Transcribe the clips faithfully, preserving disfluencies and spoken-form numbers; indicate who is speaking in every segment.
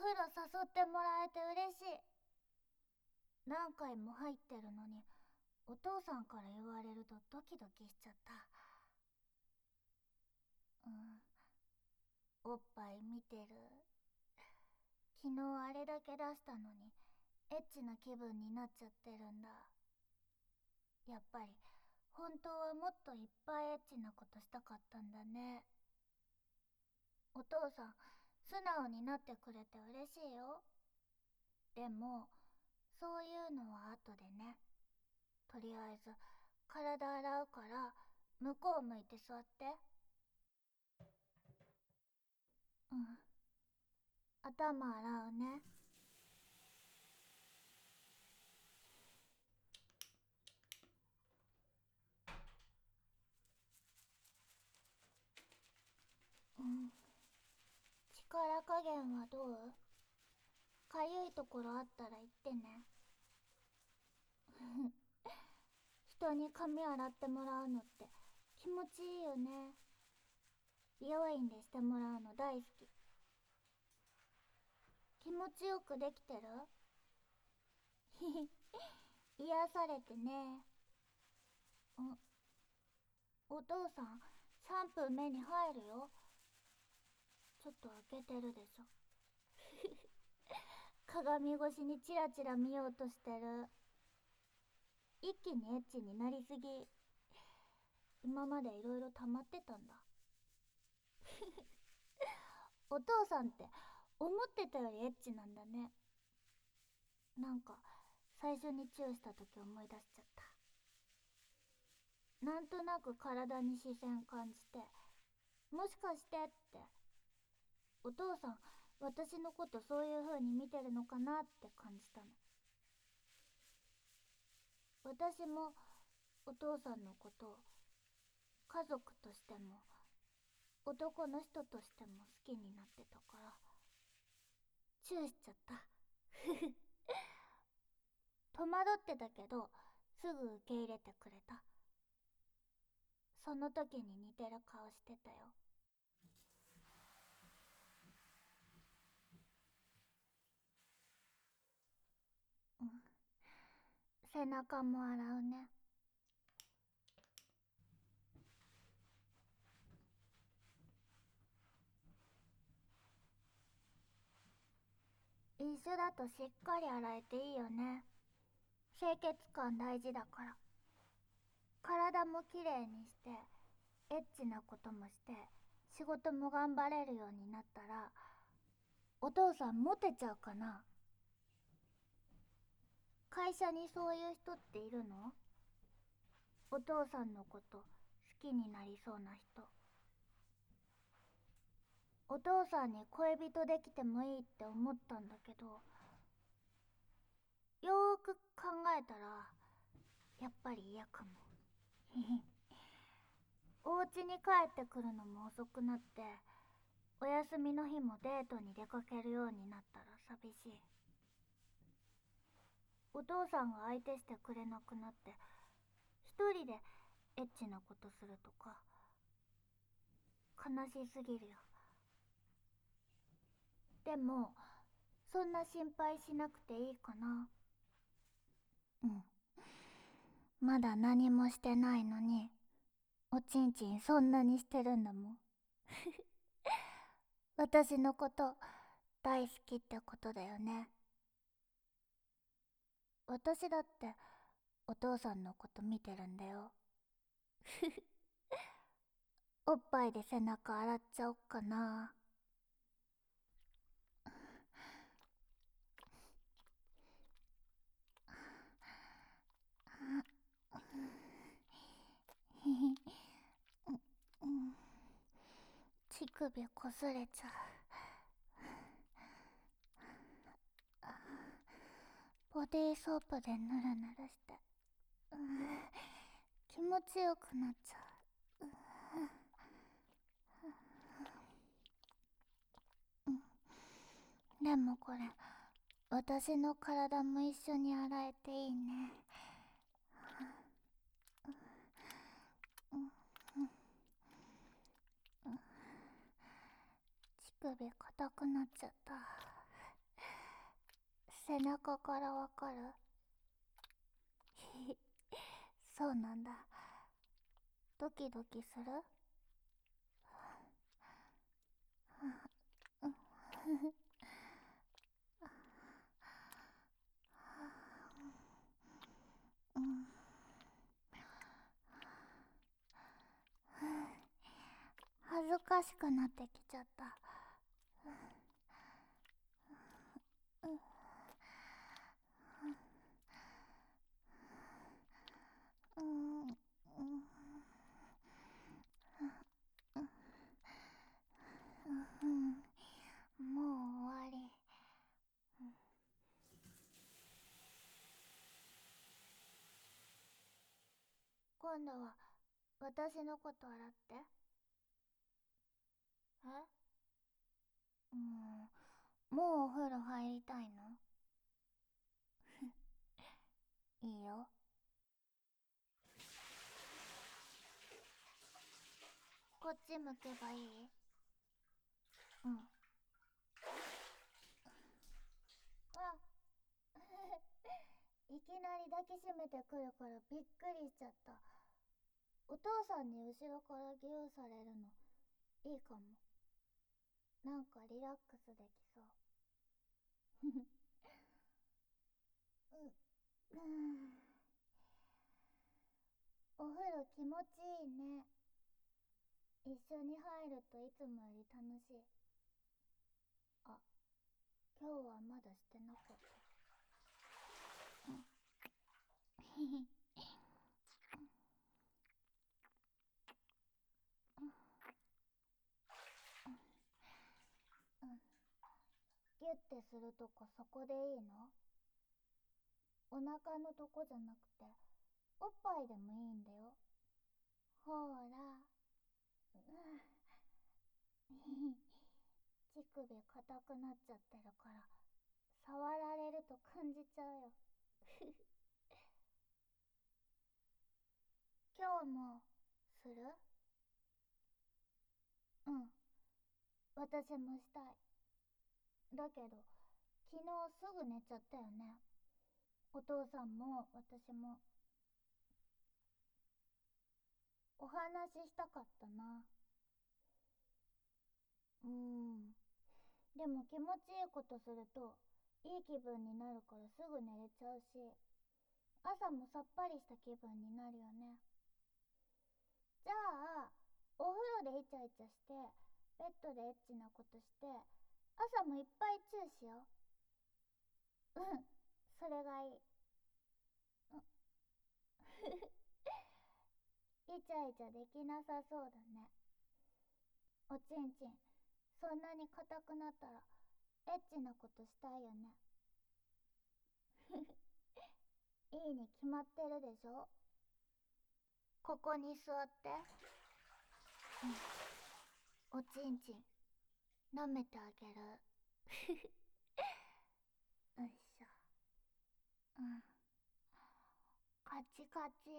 Speaker 1: 風呂誘ってもらえて嬉しい。何回も入ってるのにお父さんから言われるとドキドキしちゃった。うん、おっぱい見てる。昨日あれだけ出したのにエッチな気分になっちゃってるんだ。やっぱり本当はもっといっぱいエッチなことしたかったんだね。お父さん素直になってくれて嬉しいよ。でもそういうのは後でね。とりあえず体洗うから向こう向いて座って。うん、頭洗うね。うん、力加減はどう？かゆいところあったら言ってね。人に髪洗ってもらうのって気持ちいいよね。美容院でしてもらうの大好き。気持ちよくできてる？癒されてね。お、お父さんシャンプー目に入るよ。ちょっと開けてるでしょ。鏡越しにチラチラ見ようとしてる。一気にエッチになりすぎ。今までいろいろ溜まってたんだ。お父さんって思ってたよりエッチなんだね。なんか最初にチューした時思い出しちゃった。なんとなく体に視線感じて、もしかしてって。お父さん私のことそういう風に見てるのかなって感じたの。私もお父さんのことを家族としても男の人としても好きになってたからチューしちゃった。戸惑ってたけどすぐ受け入れてくれた。その時に似てる顔してたよ。うん、背中も洗うね。一緒だとしっかり洗えていいよね。清潔感大事だから。体もきれいにしてエッチなこともして仕事も頑張れるようになったらお父さんモテちゃうかな？会社にそういう人っているの？お父さんのこと好きになりそうな人。お父さんに恋人できてもいいって思ったんだけど、よーく考えたらやっぱり嫌かも。お家に帰ってくるのも遅くなってお休みの日もデートに出かけるようになったら寂しい。お父さんが相手してくれなくなって一人でエッチなことするとか悲しすぎるよ。でもそんな心配しなくていいかな。うん、まだ何もしてないのにおちんちんそんなにしてるんだもん。私のこと大好きってことだよね。私だってお父さんのこと見てるんだよ。おっぱいで背中洗っちゃおっかな。乳首こすれちゃう。ボディーソープでヌルヌルして、うん、気持ちよくなっちゃう。うん、でもこれ私の体も一緒に洗えていいね。乳首硬くなっちゃった。 背中からわかる？そうなんだ。ドキドキする？うん、恥ずかしくなってきちゃった。うん、うん、うん、もう終わり。今度は私のこと洗って。え？うん、もうお風呂入りたいの？いいよ。こっち向けばいい？うん。あいきなり抱きしめてくるからびっくりしちゃった。お父さんに後ろからギューされるのいいかも。なんかリラックスできそう。うん、お風呂気持ちいいね。一緒に入るといつもより楽しい。あ、今日はまだしてなかった。うん、ギュッてするとこそこでいいの？お腹のとこじゃなくておっぱいでもいいんだよ。ほーら、うん、乳首硬くなっちゃってるから触られると感じちゃうよ。今日もする？うん、私もしたい。だけど昨日すぐ寝ちゃったよね。お父さんも私も。お話ししたかったな。うーん、でも気持ちいいことするといい気分になるからすぐ寝れちゃうし、朝もさっぱりした気分になるよね。じゃあお風呂でイチャイチャしてベッドでエッチなことして朝もいっぱいチューしよう。うん、それがいい。うん、イチャイチャできなさそうだね。おちんちんそんなに硬くなったらエッチなことしたいよね。いいに決まってるでしょ。ここに座って。うん、おちんちん舐めてあげる。よいしょ。うん、カチカチ。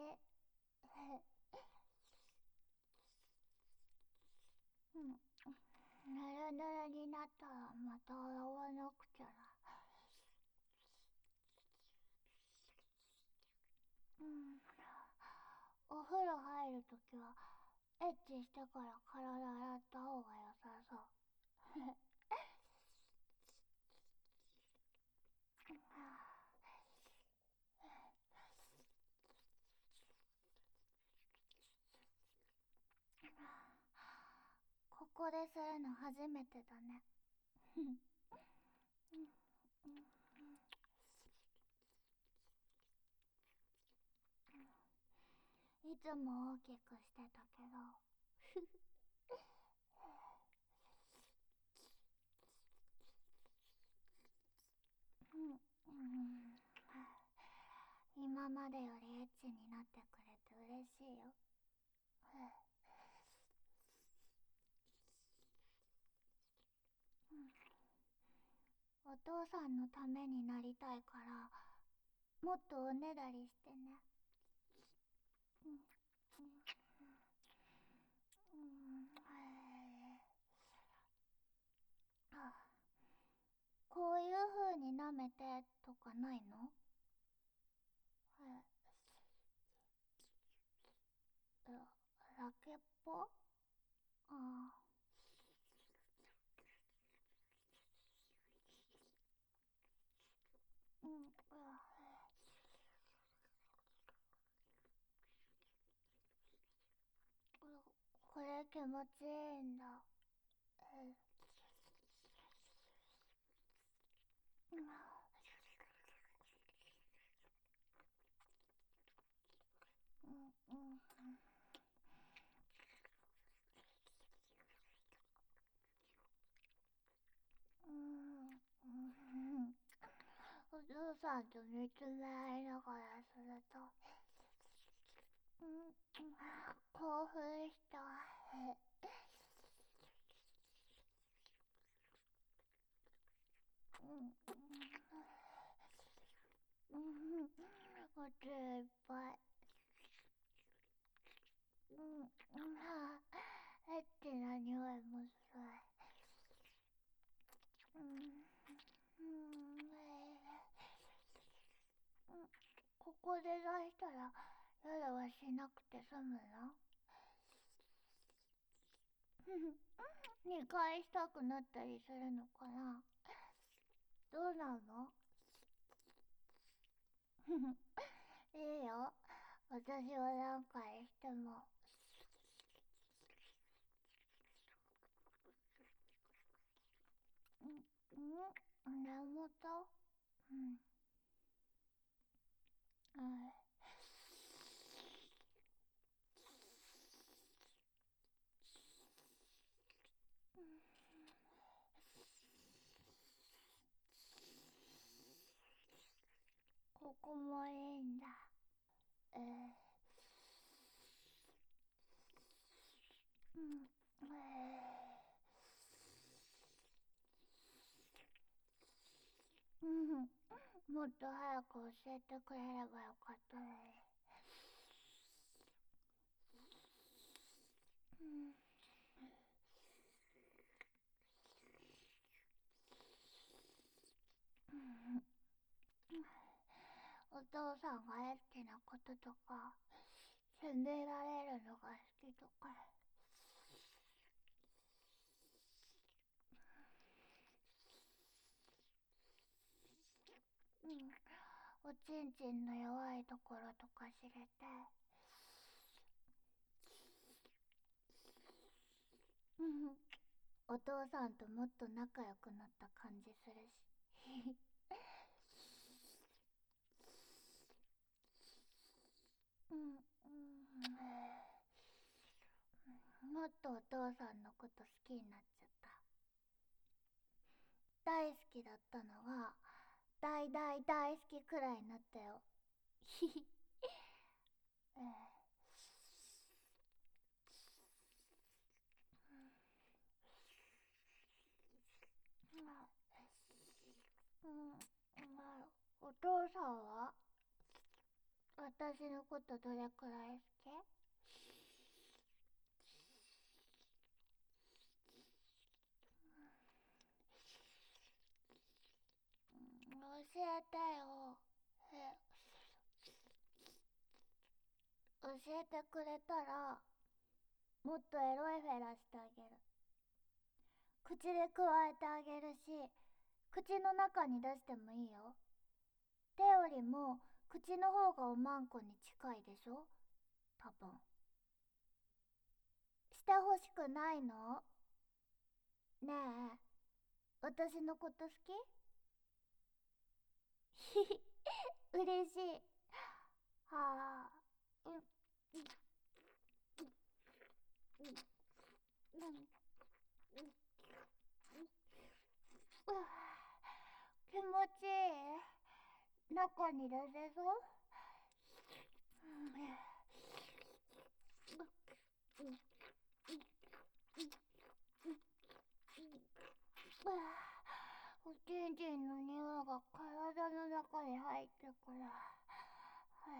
Speaker 1: うん、ぬるぬるになったらまた洗わなくちゃな。うん、お風呂入るときはエッチしてから体洗った方が良さそう。ここでするの初めてだね。いつも大きくしてたけど。うんうん、今までよりエッチになってくれて嬉しいよ。うん、お父さんのためになりたいからもっとおねだりしてね。うん、うん、あ、こういう風に舐舐めてとかないの？え、ララケッポ？ああ。うん、あ、これ気持ちいいんだ。え、うん、うん、うん、うん、うん。お父さんと見つめ合いながらすると、うん、興奮した。うん、うん、おついっぱい。うん、うん、エッチな匂いもする。うん、うん、うん、ここで出したら夜はしなくて済むの？にかいしたくなったりするのかな？どうなの？いいよ。私は何回しても。うん、うん、根元？うん。はい。ここもいいんだ。えー、うん、えー、うん。もっと早く教えてくれればよかったね。うん、うん。お父さんがエッチなこととか、責められるのが好きとか。うん。おちんちんの弱いところとか知れて。うん。お父さんともっと仲良くなった感じするし。うん、うん。もっとお父さんのこと好きになっちゃった。大好きだったのが大大大好きくらいになったよ。ひひ。えー、まあ、うん、まあ、お父さんは私のことどれくらい好き？うん、教えてよ。え、教えてくれたらもっとエロいフェラしてあげる。口でくわえてあげるし、口の中に出してもいいよ。手よりも口の方がおまんこに近いでしょ、多分。してほしくないの？ねえ、私のこと好き？ひひ、嬉しい。はあ、うん、うん、うん、うん、うん、うわ、気持ちいい。中に出せそう？うん、うん、うん、うわ、おちんちんの匂いが体の中に入ってくる。はい。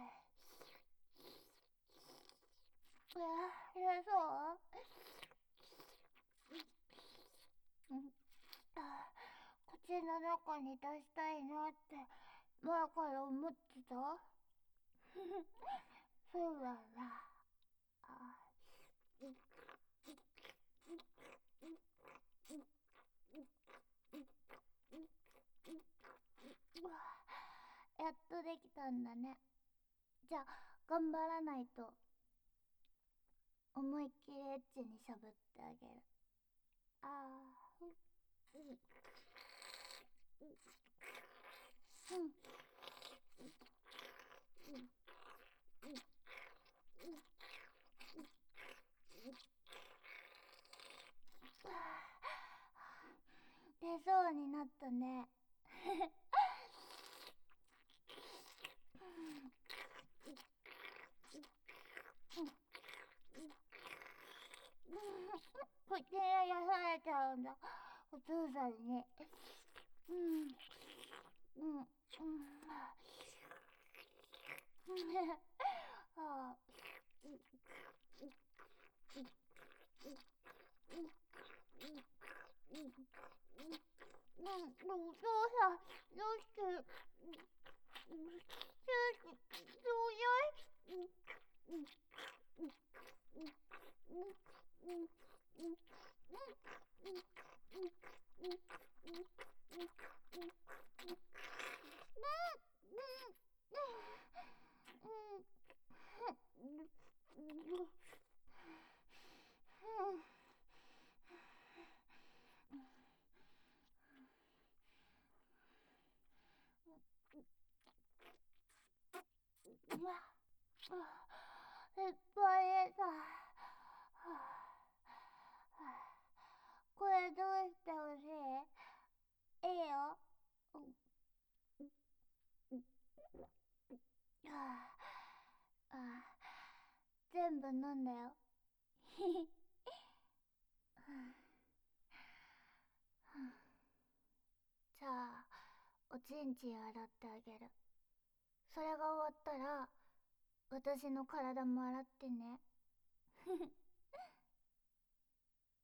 Speaker 1: うわ、入れそう？うん、あ、口口の中に出したいなって前から思ってた。そうなんだ。あ、やっとできたんだね。じゃあ頑張らないと。思いっきりエッチにしゃぶってあげる。あー、うん、うん、出そうになったね。口が癒されちゃうんだ、お父さんに。うん、うん、うん。ああ、うん、お父さん、どうしてる？どうしよう。いっぱい出た。これどうしてほしい？いいよ。あ、全部飲んだよ。じゃあおちんちん洗ってあげる。それが終わったら私の体も洗ってね。